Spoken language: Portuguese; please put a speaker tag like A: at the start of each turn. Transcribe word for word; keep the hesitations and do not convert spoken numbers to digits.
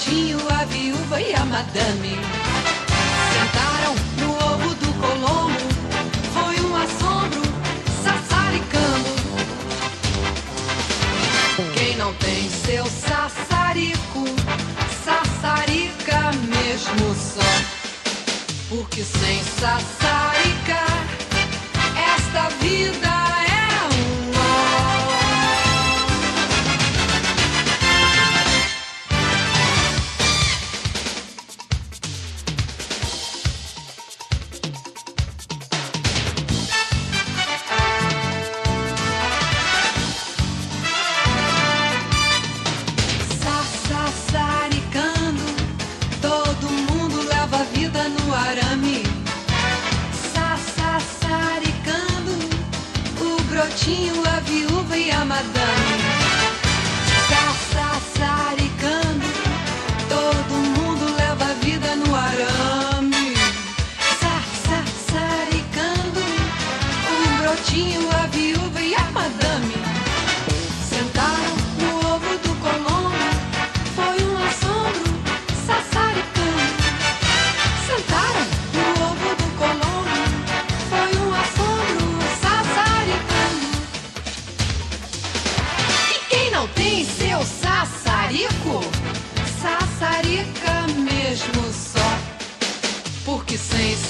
A: brotinho, a viúva e a madame sentaram no ovo do Colombo. Foi um assombro, sassaricando. Quem não tem seu sassarico, sassarica mesmo só. Porque sem sassarica, esta vida é um nó. Sassaricando, todo mundo leva a vida no arame. Sassaricando, o brotinho, a viúva e a madame. Sassaricando, todo mundo leva a vida no arame. Sassaricando, o brotinho, a viúva e a madame sentaram no ovo do Colombo. Foi um assombro, sassaricando. Sentaram no ovo do Colombo. Foi um assombro, sassaricando. E quem não tem seu sassarico, sassarica mesmo só. Porque sem